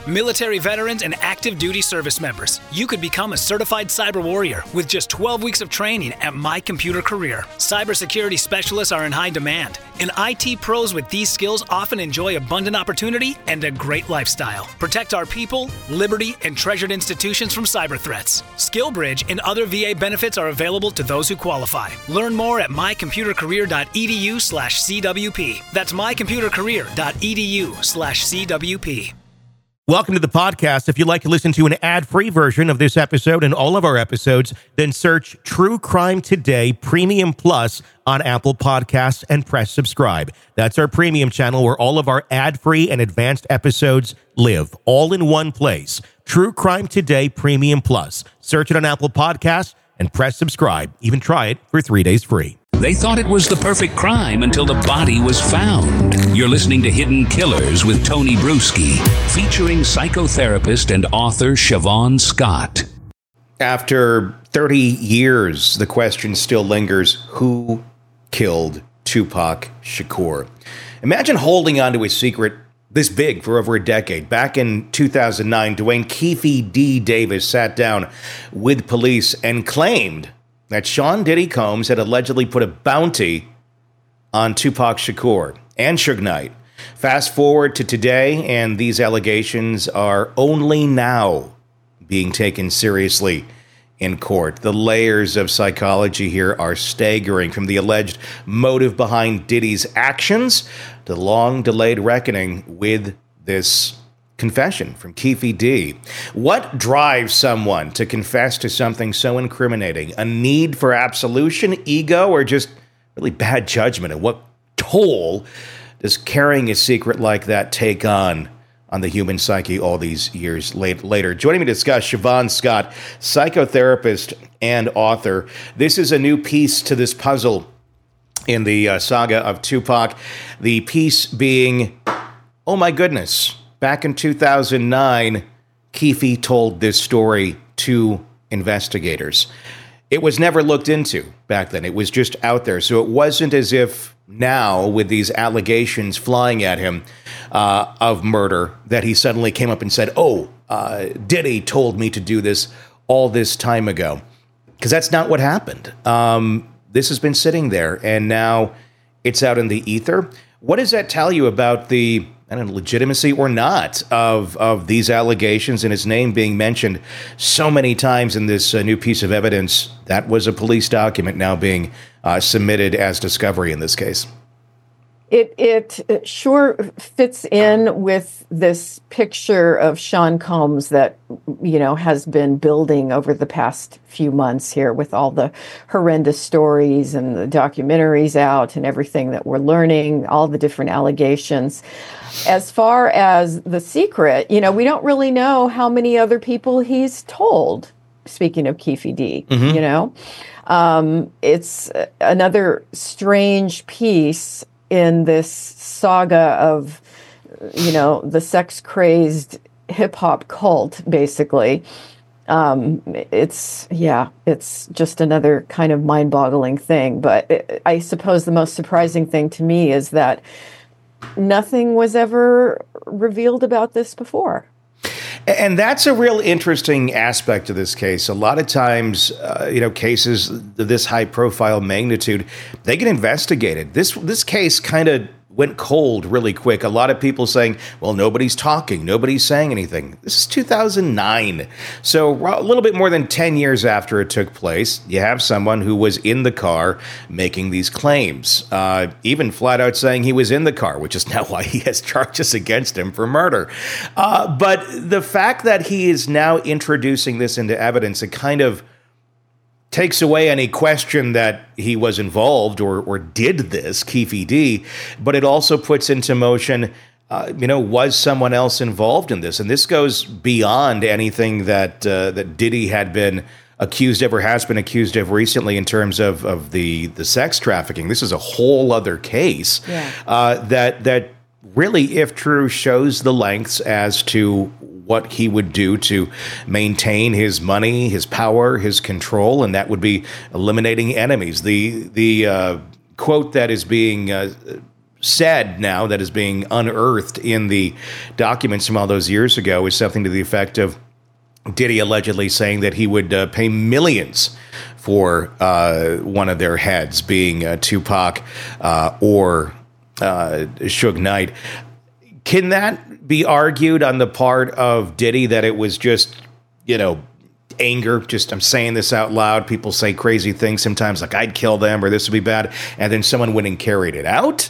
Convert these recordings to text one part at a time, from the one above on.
Military veterans and active duty service members, you could become a certified cyber warrior with just 12 weeks of training at My Computer Career. Cybersecurity specialists are in high demand, and IT pros with these skills often enjoy abundant opportunity and a great lifestyle. Protect our people, liberty, and treasured institutions from cyber threats. SkillBridge and other VA benefits are available to those who qualify. Learn more at mycomputercareer.edu/CWP. That's mycomputercareer.edu/CWP. Welcome to the podcast. If you'd like to listen to an ad-free version of this episode and all of our episodes, then search True Crime Today Premium Plus on Apple Podcasts and press subscribe. That's our premium channel where all of our ad-free and advanced episodes live, all in one place. True Crime Today Premium Plus. Search it on Apple Podcasts and press subscribe. Even try it for 3 days free. They thought it was the perfect crime until the body was found. You're listening to Hidden Killers with Tony Brueski, featuring psychotherapist and author Siobhan Scott. After 30 years, the question still lingers, who killed Tupac Shakur? Imagine holding on to a secret this big for over a decade. Back in 2009, Dwayne Keefe D. Davis sat down with police and claimed that Sean Diddy Combs had allegedly put a bounty on Tupac Shakur and Suge Knight. Fast forward to today, and these allegations are only now being taken seriously in court. The layers of psychology here are staggering, from the alleged motive behind Diddy's actions to the long-delayed reckoning with this confession from Keefe D. What drives someone to confess to something so incriminating? A need for absolution, ego, or just really bad judgment? And what toll does carrying a secret like that take on the human psyche all these years later? Joining me to discuss, Siobhan Scott, psychotherapist and author. This is a new piece to this puzzle in the saga of Tupac. The piece being, oh my goodness, back in 2009, Keefe told this story to investigators. It was never looked into back then. It was just out there. So it wasn't as if now, with these allegations flying at him of murder, that he suddenly came up and said, Diddy told me to do this all this time ago. Because that's not what happened. This has been sitting there, and now it's out in the ether. What does that tell you about the legitimacy or not of these allegations and his name being mentioned so many times in this new piece of evidence that was a police document now being submitted as discovery in this case? It sure fits in with this picture of Sean Combs that, has been building over the past few months here with all the horrendous stories and the documentaries out and everything that we're learning, all the different allegations. As far as the secret, we don't really know how many other people he's told. Speaking of Keefe D, it's another strange piece in this saga of, the sex-crazed hip-hop cult, basically. It's just another kind of mind-boggling thing. But I suppose the most surprising thing to me is that nothing was ever revealed about this before. And that's a real interesting aspect of this case. A lot of times, cases of this high-profile magnitude, they get investigated. This case kind of went cold really quick. A lot of people saying, well, nobody's talking, nobody's saying anything. This is 2009. So a little bit more than 10 years after it took place, you have someone who was in the car making these claims, even flat out saying he was in the car, which is now why he has charges against him for murder. But the fact that he is now introducing this into evidence, it kind of takes away any question that he was involved or did this, Keefe D, but it also puts into motion, was someone else involved in this? And this goes beyond anything that Diddy had been accused of or has been accused of recently in terms of the sex trafficking. This is a whole other case that really, if true, shows the lengths as to what he would do to maintain his money, his power, his control, and that would be eliminating enemies. The quote that is being said now that is being unearthed in the documents from all those years ago is something to the effect of Diddy allegedly saying that he would pay millions for one of their heads, being Tupac or Suge Knight. Can that be argued on the part of Diddy that it was just, anger? Just, I'm saying this out loud. People say crazy things sometimes, like I'd kill them or this would be bad. And then someone went and carried it out.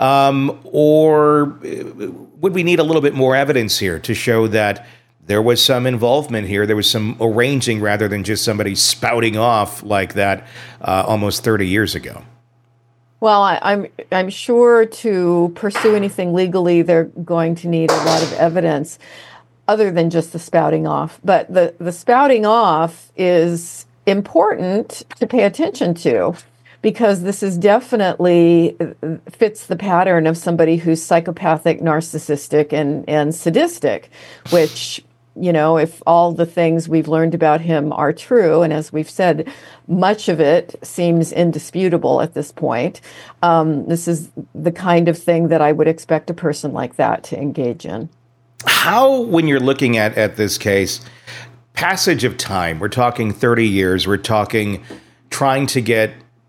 Or would we need a little bit more evidence here to show that there was some involvement here? There was some arranging rather than just somebody spouting off like that almost 30 years ago. Well, I'm sure to pursue anything legally, they're going to need a lot of evidence other than just the spouting off. But the spouting off is important to pay attention to, because this is definitely fits the pattern of somebody who's psychopathic, narcissistic, and sadistic, which, if all the things we've learned about him are true, and as we've said, much of it seems indisputable at this point, this is the kind of thing that I would expect a person like that to engage in. How, when you're looking at this case, passage of time, we're talking 30 years, we're talking trying to get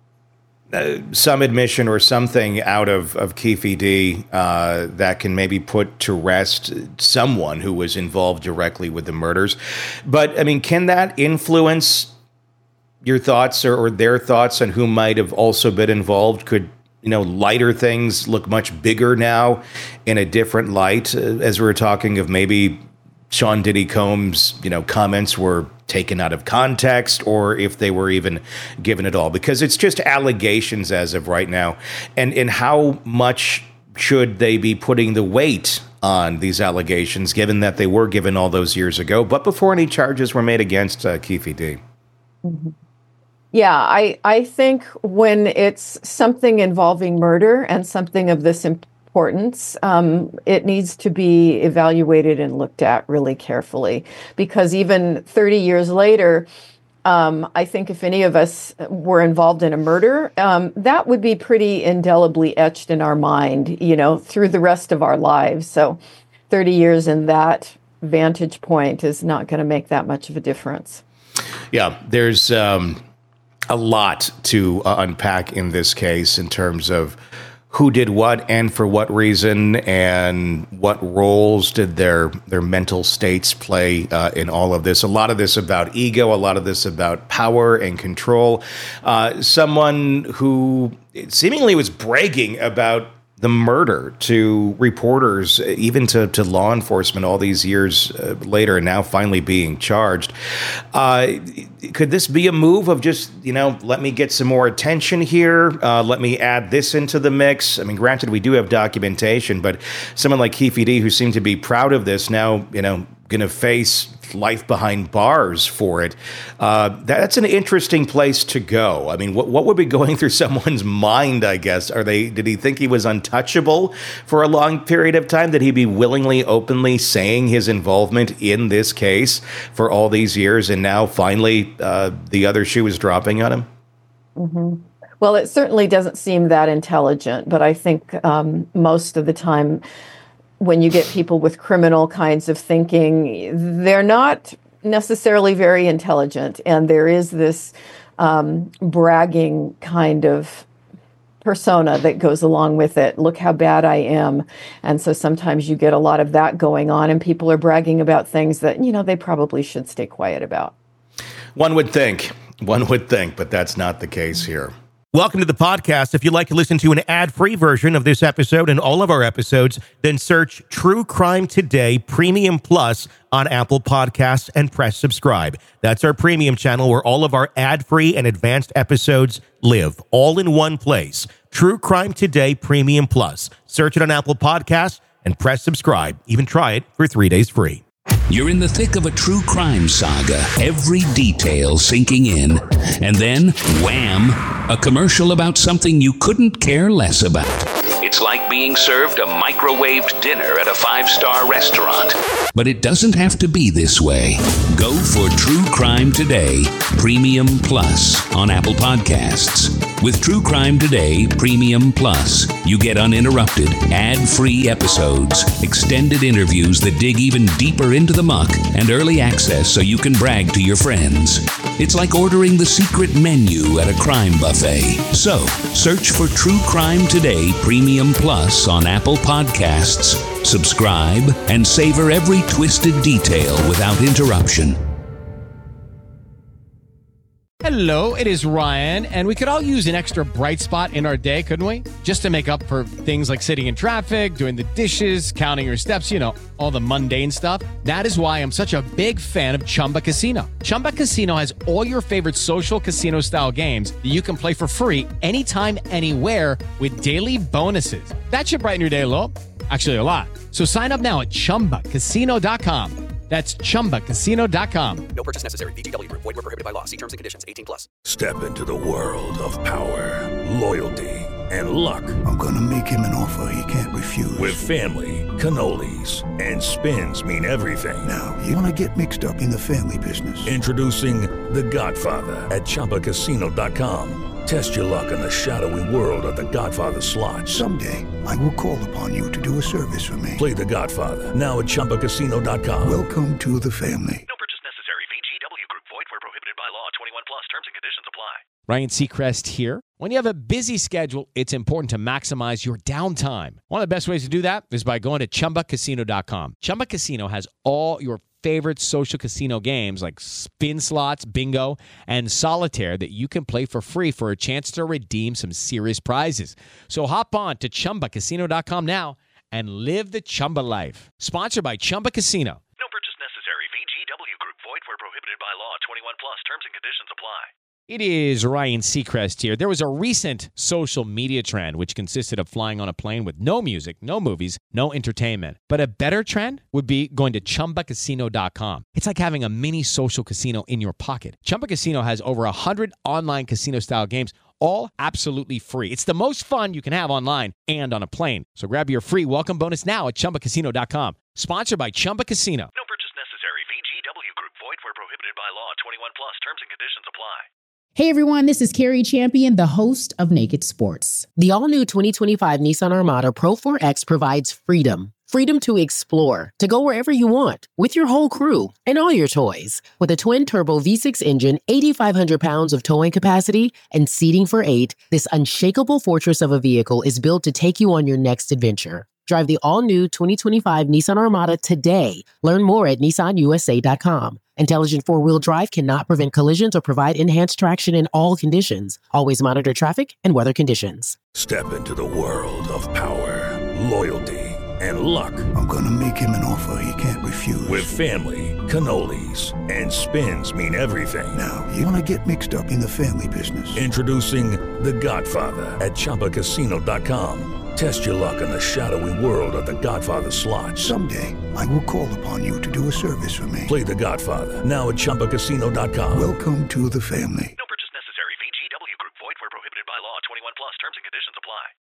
some admission or something out of Keffe D that can maybe put to rest someone who was involved directly with the murders. But, I mean, can that influence your thoughts or their thoughts on who might have also been involved? Could, lighter things look much bigger now in a different light, as we were talking of maybe Sean Diddy Combs, comments were taken out of context, or if they were even given at all, because it's just allegations as of right now. And how much should they be putting the weight on these allegations, given that they were given all those years ago, but before any charges were made against Keffe D? Mm-hmm. Yeah, I think when it's something involving murder and something of this importance, it needs to be evaluated and looked at really carefully, because even 30 years later, I think if any of us were involved in a murder, that would be pretty indelibly etched in our mind, through the rest of our lives. So 30 years in that vantage point is not going to make that much of a difference. Yeah, there's a lot to unpack in this case in terms of who did what and for what reason, and what roles did their mental states play in all of this. A lot of this about ego, a lot of this about power and control. Someone who seemingly was bragging about the murder to reporters, even to law enforcement all these years later, and now finally being charged. Could this be a move of just, let me get some more attention here, let me add this into the mix? I mean, granted, we do have documentation, but someone like Keffe D, who seemed to be proud of this, now, going to face life behind bars for it. That's an interesting place to go. I mean, what would be going through someone's mind, I guess? Did he think he was untouchable for a long period of time? Did he be willingly, openly saying his involvement in this case for all these years, and now finally the other shoe is dropping on him? Mm-hmm. Well, it certainly doesn't seem that intelligent, but I think most of the time, when you get people with criminal kinds of thinking, they're not necessarily very intelligent. And there is this bragging kind of persona that goes along with it. Look how bad I am. And so sometimes you get a lot of that going on, and people are bragging about things that, they probably should stay quiet about. One would think, but that's not the case here. Welcome to the podcast. If you'd like to listen to an ad-free version of this episode and all of our episodes, then search True Crime Today Premium Plus on Apple Podcasts and press subscribe. That's our premium channel where all of our ad-free and advanced episodes live, all in one place. True Crime Today Premium Plus. Search it on Apple Podcasts and press subscribe. Even try it for 3 days free. You're in the thick of a true crime saga, every detail sinking in. And then, wham, a commercial about something you couldn't care less about. It's like being served a microwaved dinner at a 5-star restaurant. But it doesn't have to be this way. Go for True Crime Today Premium Plus on Apple Podcasts. With True Crime Today Premium Plus, you get uninterrupted, ad-free episodes, extended interviews that dig even deeper into the muck, and early access so you can brag to your friends. It's like ordering the secret menu at a crime buffet. So, search for True Crime Today Premium Plus on Apple Podcasts, subscribe, and savor every twisted detail without interruption. Hello, it is Ryan, and we could all use an extra bright spot in our day, couldn't we? Just to make up for things like sitting in traffic, doing the dishes, counting your steps, you know, all the mundane stuff. That is why I'm such a big fan of Chumba Casino. Chumba Casino has all your favorite social casino-style games that you can play for free anytime, anywhere with daily bonuses. That should brighten your day a little. Actually, a lot. So sign up now at ChumbaCasino.com. That's ChumbaCasino.com. No purchase necessary. VGW Group. Void where prohibited by law. See terms and conditions. 18+. Step into the world of power, loyalty, and luck. I'm gonna make him an offer he can't refuse. With family, cannolis, and spins mean everything. Now, you wanna get mixed up in the family business. Introducing The Godfather at ChumbaCasino.com. Test your luck in the shadowy world of The Godfather slot. Someday, I will call upon you to do a service for me. Play The Godfather now at ChumbaCasino.com. Welcome to the family. No purchase necessary. VGW Group. Void where prohibited by law. 21+. Terms and conditions apply. Ryan Seacrest here. When you have a busy schedule, it's important to maximize your downtime. One of the best ways to do that is by going to ChumbaCasino.com. Chumba Casino has all your favorite social casino games like spin slots, bingo, and solitaire that you can play for free for a chance to redeem some serious prizes. So hop on to ChumbaCasino.com now and live the Chumba life. Sponsored by Chumba Casino. No purchase necessary. VGW Group. Void where prohibited by law. 21+. Terms and conditions apply. It is Ryan Seacrest here. There was a recent social media trend which consisted of flying on a plane with no music, no movies, no entertainment. But a better trend would be going to ChumbaCasino.com. It's like having a mini social casino in your pocket. Chumba Casino has over 100 online casino-style games, all absolutely free. It's the most fun you can have online and on a plane. So grab your free welcome bonus now at ChumbaCasino.com. Sponsored by Chumba Casino. No purchase necessary. VGW Group. Void where prohibited by law. 21+. Terms and conditions apply. Hey everyone, this is Carrie Champion, the host of Naked Sports. The all-new 2025 Nissan Armada Pro 4X provides freedom. Freedom to explore, to go wherever you want, with your whole crew and all your toys. With a twin-turbo V6 engine, 8,500 pounds of towing capacity, and seating for 8, this unshakable fortress of a vehicle is built to take you on your next adventure. Drive the all-new 2025 Nissan Armada today. Learn more at nissanusa.com. Intelligent four-wheel drive cannot prevent collisions or provide enhanced traction in all conditions. Always monitor traffic and weather conditions. Step into the world of power, loyalty, and luck. I'm gonna make him an offer he can't refuse. With family, cannolis, and spins mean everything. Now, you wanna get mixed up in the family business. Introducing The Godfather at ChumbaCasino.com. Test your luck in the shadowy world of The Godfather slot. Someday, I will call upon you to do a service for me. Play The Godfather now at ChumbaCasino.com. Welcome to the family. No